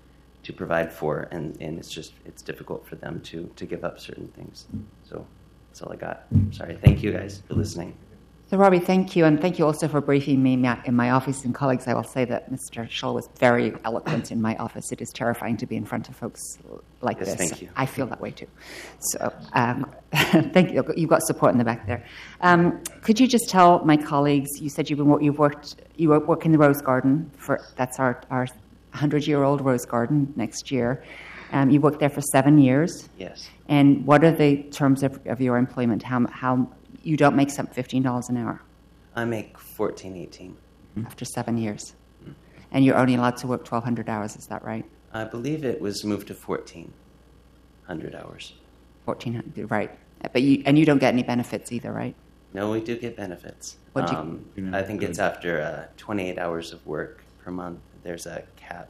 to provide for, and, and it's just it's difficult for them to to give up certain things. So that's all I got. Sorry. Thank you guys for listening. So, Robbie, thank you, and thank you also for briefing me in my office. And colleagues, I will say that Mister Scholl was very eloquent in my office. It is terrifying to be in front of folks like Yes, this. thank you. I feel that way too. So, um, thank you. You've got support in the back there. Um, could you just tell my colleagues? You said you've been you've worked you work in the Rose Garden for that's our our hundred-year-old Rose Garden next year. Um, you worked there for seven years. Yes. And what are the terms of, of your employment? How how you don't make some fifteen dollars an hour I make fourteen, eighteen after seven years, mm-hmm. and you're only allowed to work twelve hundred hours. Is that right? I believe it was moved to fourteen hundred hours. Fourteen hundred, right? But you and you don't get any benefits either, right? No, we do get benefits. What do you- um, You're not I think good. it's after uh, twenty-eight hours of work per month. There's a cap.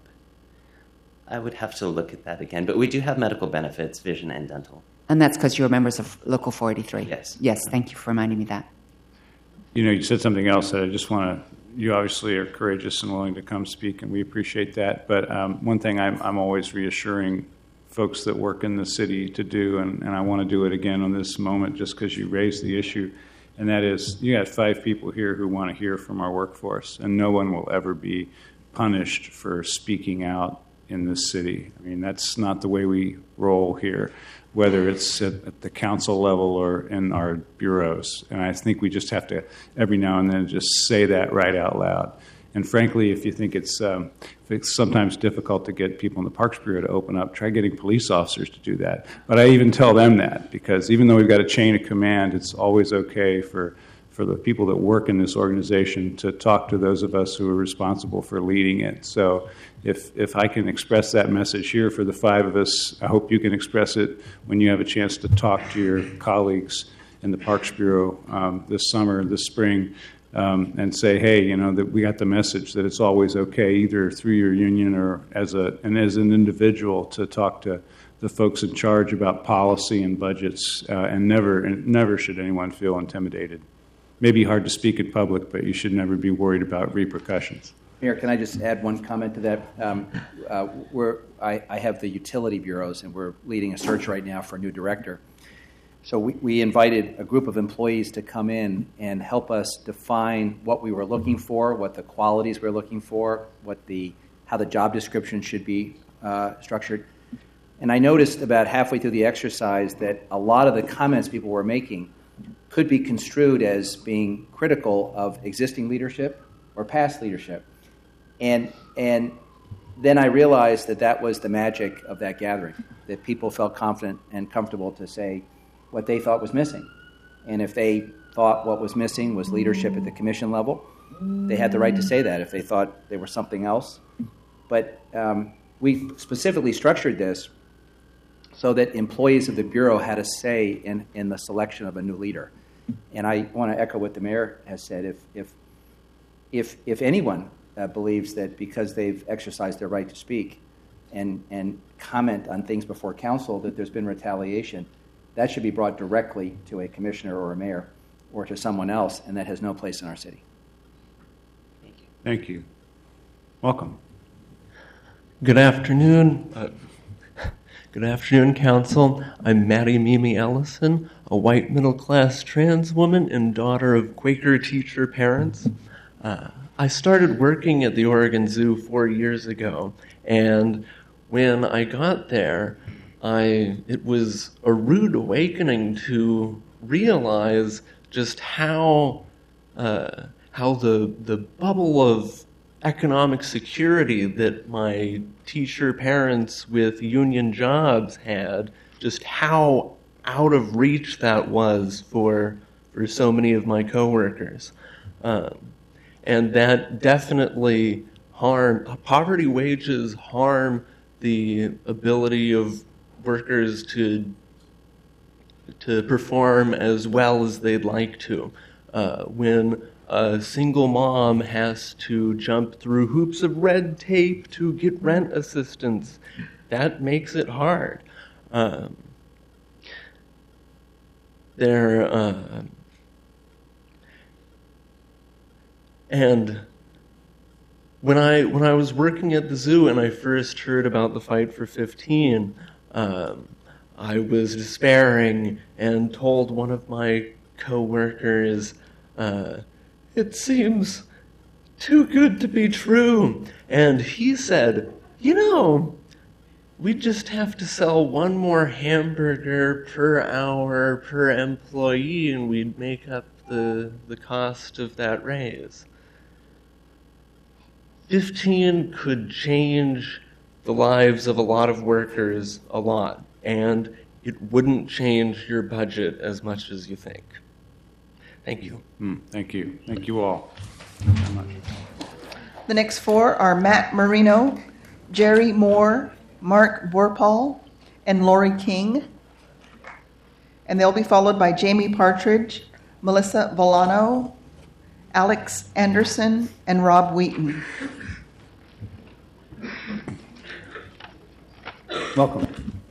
I would have to look at that again, but we do have medical benefits, vision and dental. And that's because you're members of Local four eighty-three. Yes. Yes. Thank you for reminding me that. You know, you said something else that I just want to, you obviously are courageous and willing to come speak, and we appreciate that. But um, one thing I'm, I'm always reassuring folks that work in the city to do, and, and I want to do it again on this moment just because you raised the issue, and that is you got five people here who want to hear from our workforce, and no one will ever be punished for speaking out in this city. I mean, that's not the way we roll here, whether it's at, at the council level or in our bureaus. And I think we just have to, every now and then, just say that right out loud. And frankly, if you think it's, um, if it's sometimes difficult to get people in the Parks Bureau to open up, try getting police officers to do that. But I even tell them that, because even though we've got a chain of command, it's always okay for for the people that work in this organization to talk to those of us who are responsible for leading it. So if if I can express that message here for the five of us, I hope you can express it when you have a chance to talk to your colleagues in the Parks Bureau um, this summer, this spring, um, and say, hey, you know, that we got the message that it's always okay, either through your union or as a and as an individual, to talk to the folks in charge about policy and budgets, uh, and never and never should anyone feel intimidated. Maybe hard to speak in public, but you should never be worried about repercussions. Mayor, can I just add one comment to that? Um, uh, we're, I, I have the utility bureaus, and we're leading a search right now for a new director. So we, we invited a group of employees to come in and help us define what we were looking for, what the qualities we we're looking for, what the how the job description should be uh, structured. And I noticed about halfway through the exercise that a lot of the comments people were making could be construed as being critical of existing leadership or past leadership. And and then I realized that that was the magic of that gathering, that people felt confident and comfortable to say what they thought was missing. And if they thought what was missing was leadership at the commission level, they had the right to say that if they thought there was something else. But um, we specifically structured this so that employees of the Bureau had a say in, in the selection of a new leader. And I want to echo what the mayor has said. If if if, if anyone uh, believes that because they've exercised their right to speak and, and comment on things before council that there's been retaliation, that should be brought directly to a commissioner or a mayor or to someone else, and that has no place in our city. Thank you. Thank you. Welcome. Good afternoon. Uh, Good afternoon, Council. I'm Maddie Mimi Ellison, a white middle-class trans woman and daughter of Quaker teacher parents. Uh, I started working at the Oregon Zoo four years ago, and when I got there, I it was a rude awakening to realize just how uh, how the the bubble of economic security that my teacher parents with union jobs had, just how out of reach that was for for so many of my coworkers. Um, and that definitely harm, poverty wages harm the ability of workers to to perform as well as they'd like to. Uh, when a single mom has to jump through hoops of red tape to get rent assistance, that makes it hard. Um, there, uh, and when I when I was working at the zoo and I first heard about the Fight for fifteen, um, I was despairing and told one of my coworkers, uh, "It seems too good to be true." And he said, "You know, we just have to sell one more hamburger per hour per employee, and we'd make up the the cost of that raise." fifteen could change the lives of a lot of workers a lot, and it wouldn't change your budget as much as you think. Thank you. Mm, thank you. Thank you all very much. The next four are Matt Marino, Jerry Moore, Mark Vorpal, and Lori King. And they'll be followed by Jamie Partridge, Melissa Volano, Alex Anderson, and Rob Wheaton. Welcome.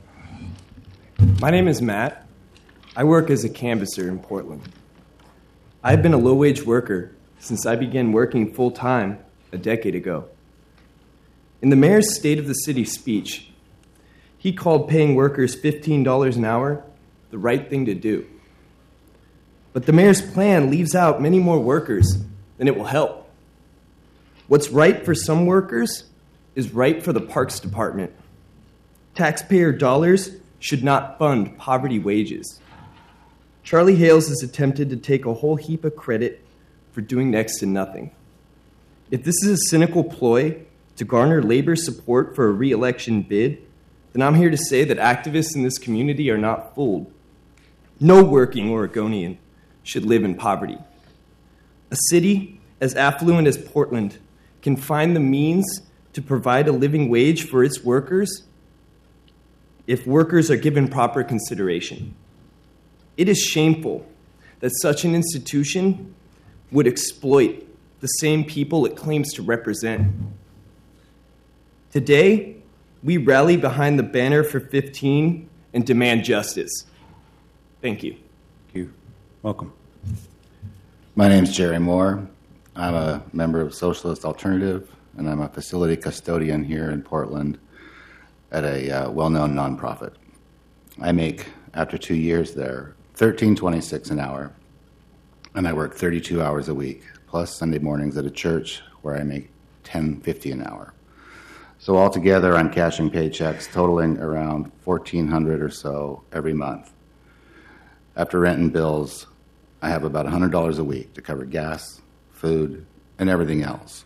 My name is Matt. I work as a canvasser in Portland. I've been a low-wage worker since I began working full-time a decade ago. In the mayor's State of the City speech, he called paying workers fifteen dollars an hour the right thing to do. But the mayor's plan leaves out many more workers than it will help. What's right for some workers is right for the Parks Department. Taxpayer dollars should not fund poverty wages. Charlie Hales has attempted to take a whole heap of credit for doing next to nothing. If this is a cynical ploy to garner labor support for a re-election bid, then I'm here to say that activists in this community are not fooled. No working Oregonian should live in poverty. A city as affluent as Portland can find the means to provide a living wage for its workers if workers are given proper consideration. It is shameful that such an institution would exploit the same people it claims to represent. Today, we rally behind the banner for fifteen and demand justice. Thank you. Thank you. Welcome. My name's Jerry Moore. I'm a member of Socialist Alternative, and I'm a facility custodian here in Portland at a uh, well-known nonprofit. I make, after two years there, thirteen twenty-six an hour, and I work thirty-two hours a week, plus Sunday mornings at a church where I make ten fifty an hour. So altogether, I'm cashing paychecks totaling around fourteen hundred or so every month. After rent and bills, I have about one hundred dollars a week to cover gas, food, and everything else.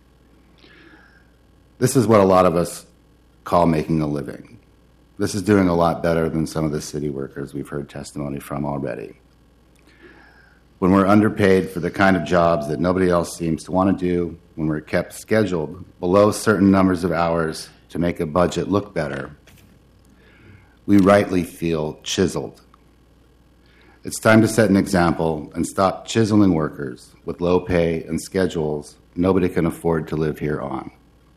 This is what a lot of us call making a living. This is doing a lot better than some of the city workers we've heard testimony from already. When we're underpaid for the kind of jobs that nobody else seems to want to do, when we're kept scheduled below certain numbers of hours to make a budget look better, we rightly feel chiseled. It's time to set an example and stop chiseling workers with low pay and schedules nobody can afford to live here on.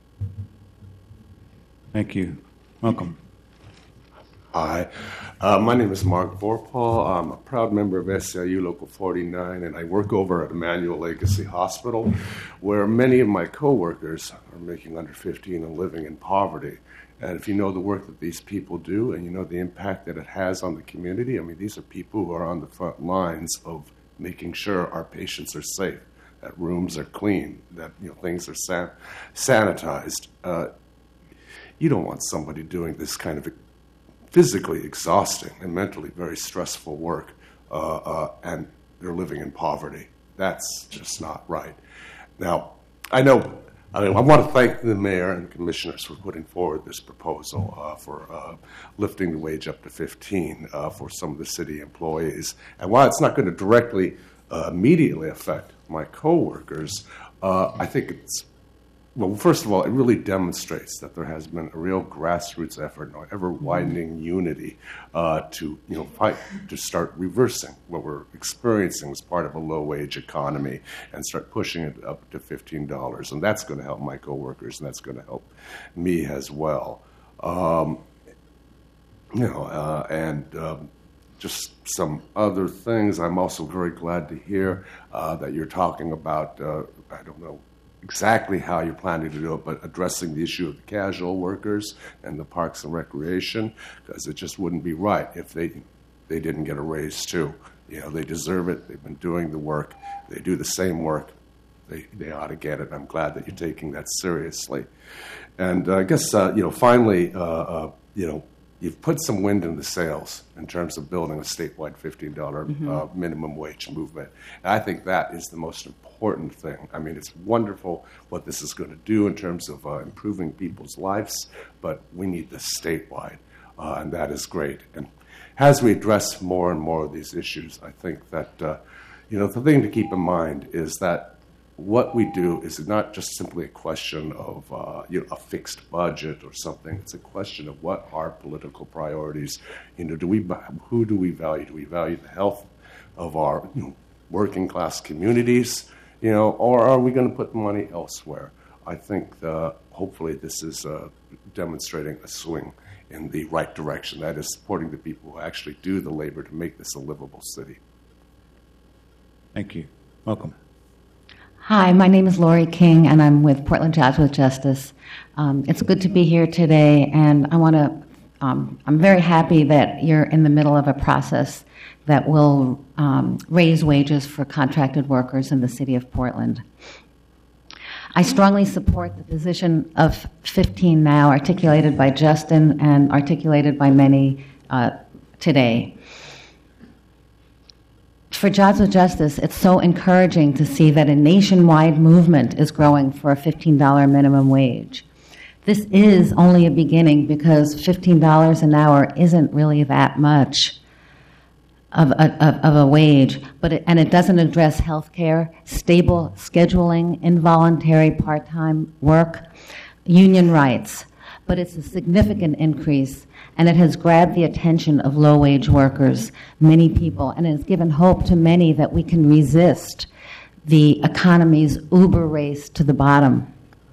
Thank you. Welcome. Hi, uh, my name is Mark Vorpal. I'm a proud member of S C I U Local forty-nine, and I work over at Emmanuel Legacy Hospital, where many of my coworkers are making under fifteen and living in poverty. And if you know the work that these people do, and you know the impact that it has on the community, I mean, these are people who are on the front lines of making sure our patients are safe, that rooms are clean, that you know things are san- sanitized. Uh, You don't want somebody doing this kind of physically exhausting and mentally very stressful work, uh, uh, and they're living in poverty. That's just not right. Now, I know, I mean, I want to thank the mayor and commissioners for putting forward this proposal uh, for uh, lifting the wage up to fifteen uh, for some of the city employees. And while it's not going to directly, uh, immediately affect my coworkers, uh, I think it's Well, first of all, it really demonstrates that there has been a real grassroots effort, an ever-widening unity uh, to, you know, fight to start reversing what we're experiencing as part of a low-wage economy and start pushing it up to fifteen dollars. And that's going to help my coworkers, and that's going to help me as well. Um, you know, uh, and um, just some other things. I'm also very glad to hear uh, that you're talking about, uh, I don't know, exactly how you're planning to do it, but addressing the issue of the casual workers and the parks and recreation, because it just wouldn't be right if they they didn't get a raise too. You know, they deserve it. They've been doing the work. They do the same work. They they ought to get it. I'm glad that you're taking that seriously. And uh, I guess uh, you know, finally, uh, uh, you know, you've put some wind in the sails in terms of building a statewide fifteen dollars mm-hmm. uh, minimum wage movement. And I think that is the most important thing. I mean, it's wonderful what this is going to do in terms of uh, improving people's lives, but we need this statewide, uh, and that is great. And as we address more and more of these issues, I think that, uh, you know, the thing to keep in mind is that what we do is not just simply a question of uh, you know, a fixed budget or something. It's a question of what are political priorities. You know, do we who do we value? Do we value the health of our you know, working class communities? You know, or are we going to put money elsewhere? I think the, hopefully this is uh, demonstrating a swing in the right direction. That is supporting the people who actually do the labor to make this a livable city. Thank you. Welcome. Hi, my name is Lori King, and I'm with Portland Jobs with Justice. Um, it's good to be here today, and I want to. Um, I'm very happy that you're in the middle of a process that will um, raise wages for contracted workers in the city of Portland. I strongly support the position of fifteen now, articulated by Justin and articulated by many uh, today. For Jobs with Justice, it's so encouraging to see that a nationwide movement is growing for a fifteen dollars minimum wage. This is only a beginning because fifteen dollars an hour isn't really that much of a, of, of a wage, but it, and it doesn't address health care, stable scheduling, involuntary part-time work, union rights, but it's a significant increase, and it has grabbed the attention of low-wage workers, many people, and it has given hope to many that we can resist the economy's Uber race to the bottom.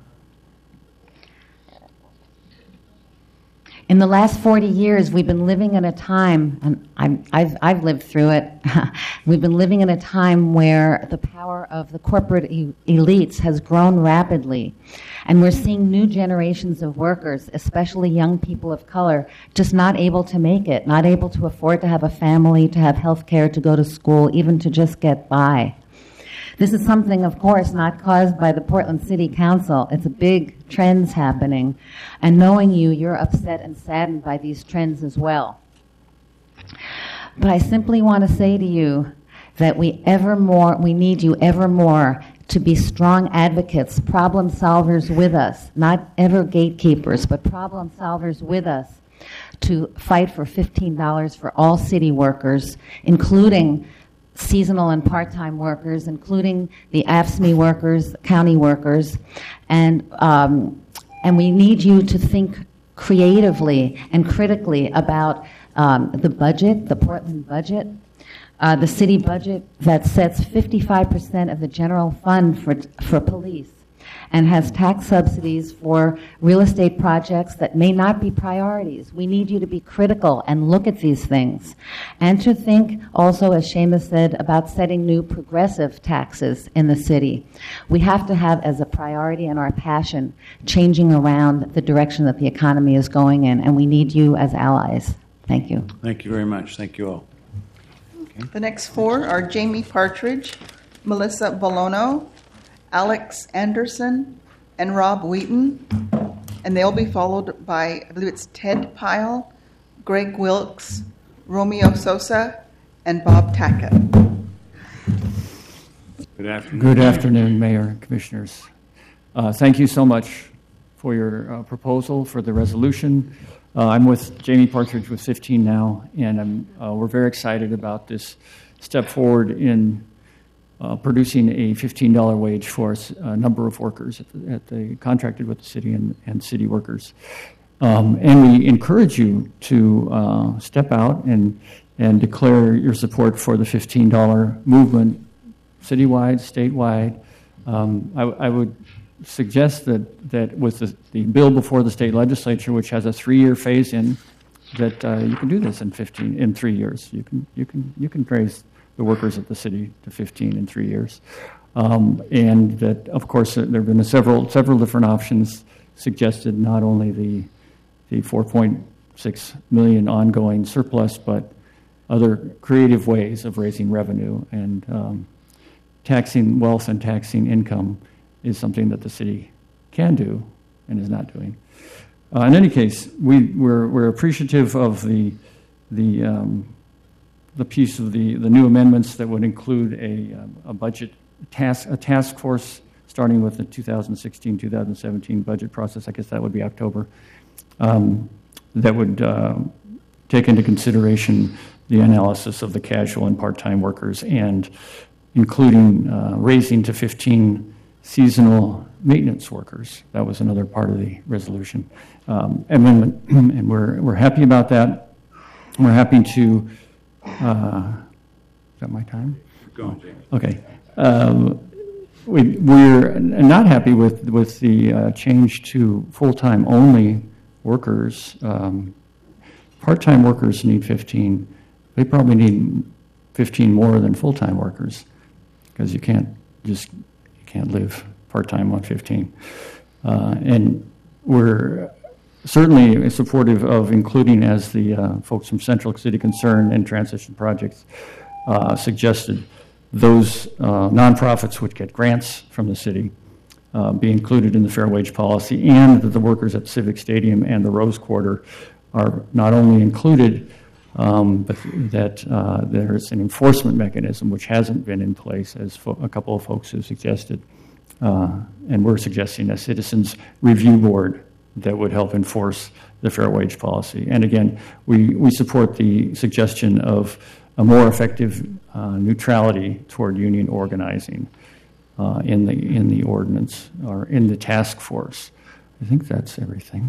In the last forty years, we've been living in a time, and I'm, I've, I've lived through it, we've been living in a time where the power of the corporate e- elites has grown rapidly. And we're seeing new generations of workers, especially young people of color, just not able to make it, not able to afford to have a family, to have health care, to go to school, even to just get by. This is something, of course, not caused by the Portland City Council. It's a big trends happening. And knowing you, you're upset and saddened by these trends as well. But I simply want to say to you that we ever more, we need you ever more to be strong advocates, problem solvers with us, not ever gatekeepers, but problem solvers with us to fight for fifteen dollars for all city workers, including seasonal and part-time workers, including the A F S C M E workers, county workers, and um, and we need you to think creatively and critically about um, the budget, the Portland budget, uh, the city budget that sets fifty-five percent of the general fund for for police, and has tax subsidies for real estate projects that may not be priorities. We need you to be critical and look at these things. And to think also, as Seamus said, about setting new progressive taxes in the city. We have to have as a priority and our passion changing around the direction that the economy is going in, and we need you as allies. Thank you. Thank you very much. Thank you all. Okay. The next four are Jamie Partridge, Melissa Bolono, Alex Anderson, and Rob Wheaton, and they'll be followed by, I believe it's Ted Pyle, Greg Wilkes, Romeo Sosa, and Bob Tackett. Good afternoon. Good afternoon, Mayor and Commissioners. Uh, thank you so much for your uh, proposal for the resolution. Uh, I'm with Jamie Partridge with fifteen now, and I'm, uh, we're very excited about this step forward in Uh, producing a fifteen dollars wage for a number of workers at the, at the contracted with the city and, and city workers. Um, and we encourage you to uh, step out and, and declare your support for the fifteen dollars movement citywide, statewide. Um, I, I would suggest that, that with the, the bill before the state legislature, which has a three-year phase-in, that uh, you can do this in fifteen in three years. You can you can you can raise the workers at the city to fifteen in three years. Um, and that, of course, there have been several several different options suggested, not only the the four point six million ongoing surplus, but other creative ways of raising revenue. And um, taxing wealth and taxing income is something that the city can do and is not doing. Uh, in any case, we, we're, we're appreciative of the the um, the piece of the, the new amendments that would include a, a budget task a task force starting with the two thousand sixteen two thousand seventeen budget process. I guess that would be October. Um, that would uh, take into consideration the analysis of the casual and part-time workers, and including uh, raising to fifteen seasonal maintenance workers. That was another part of the resolution um, amendment, and we're we're happy about that. We're happy to. Uh, is that my time? Go on, Jamie. Okay. Um, we, we're not happy with with the uh, change to full-time only workers. Um, part-time workers need fifteen. They probably need fifteen more than full-time workers, because you can't just you can't live part-time on fifteen. Uh, and we're certainly supportive of including, as the uh, folks from Central City Concern and Transition Projects uh, suggested, those uh, nonprofits would get grants from the city, uh, be included in the fair wage policy, and that the workers at Civic Stadium and the Rose Quarter are not only included, um, but that uh, there's an enforcement mechanism which hasn't been in place, as fo- a couple of folks have suggested. Uh, and we're suggesting a citizens review board that would help enforce the fair wage policy. And again, we, we support the suggestion of a more effective uh, neutrality toward union organizing uh, in the in the ordinance or in the task force. I think that's everything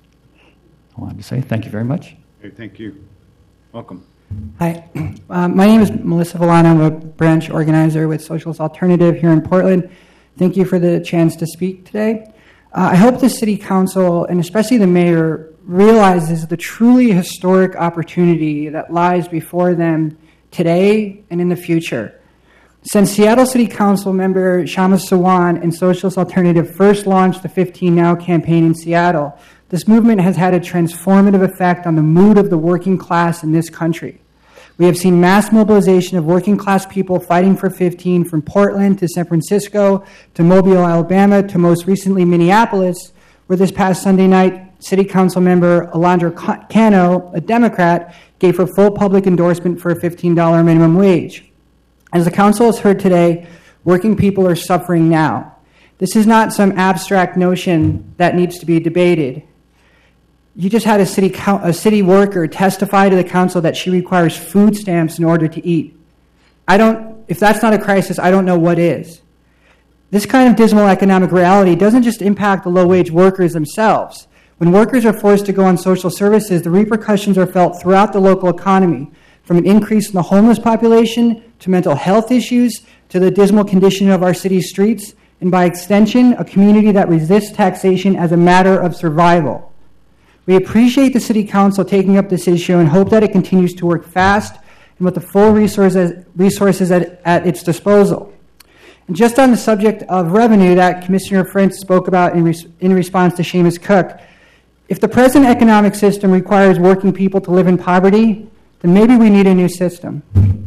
I wanted to say. Thank you very much. Okay, thank you. Welcome. Hi, uh, my name is Melissa Villano. I'm a branch organizer with Socialist Alternative here in Portland. Thank you for the chance to speak today. Uh, I hope the City Council, and especially the Mayor, realizes the truly historic opportunity that lies before them today and in the future. Since Seattle City Council member Shama Sawan and Socialist Alternative first launched the fifteen Now campaign in Seattle, this movement has had a transformative effect on the mood of the working class in this country. We have seen mass mobilization of working class people fighting for fifteen from Portland to San Francisco to Mobile, Alabama, to most recently Minneapolis, where this past Sunday night, City Council member Alondra Cano, a Democrat, gave her full public endorsement for a fifteen dollars minimum wage. As the Council has heard today, working people are suffering now. This is not some abstract notion that needs to be debated. You just had a city a city worker testify to the council that she requires food stamps in order to eat. I don't, if that's not a crisis, I don't know what is. This kind of dismal economic reality doesn't just impact the low-wage workers themselves. When workers are forced to go on social services, the repercussions are felt throughout the local economy, from an increase in the homeless population to mental health issues to the dismal condition of our city's streets, and by extension, a community that resists taxation as a matter of survival. We appreciate the City Council taking up this issue and hope that it continues to work fast and with the full resources, resources at, at its disposal. And just on the subject of revenue that Commissioner Frantz spoke about in, res, in response to Seamus Cook, if the present economic system requires working people to live in poverty, then maybe we need a new system.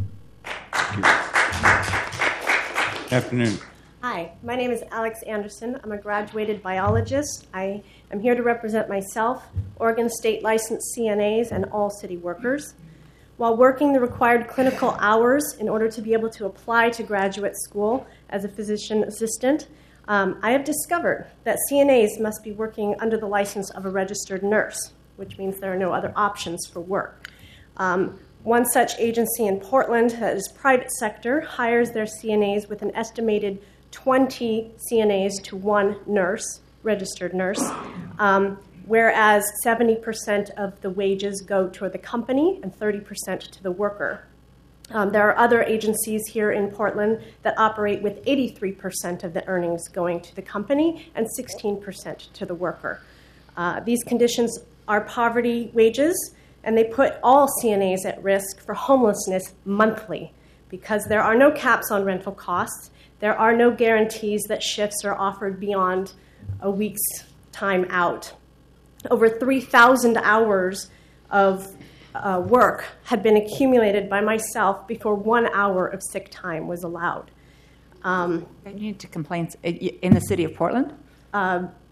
Afternoon. Hi, my name is Alex Anderson. I'm a graduated biologist. I am here to represent myself, Oregon State licensed C N As, and all city workers. While working the required clinical hours in order to be able to apply to graduate school as a physician assistant, um, I have discovered that C N As must be working under the license of a registered nurse, which means there are no other options for work. Um, one such agency in Portland, that is private sector, hires their C N As with an estimated twenty C N As to one nurse, registered nurse, um, whereas seventy percent of the wages go toward the company and thirty percent to the worker. Um, there are other agencies here in Portland that operate with eighty-three percent of the earnings going to the company and sixteen percent to the worker. Uh, these conditions are poverty wages, and they put all C N As at risk for homelessness monthly because there are no caps on rental costs. There are no guarantees that shifts are offered beyond a week's time out. Over three thousand hours of uh, work had been accumulated by myself before one hour of sick time was allowed. Um, You need to complain in the city of Portland? Uh,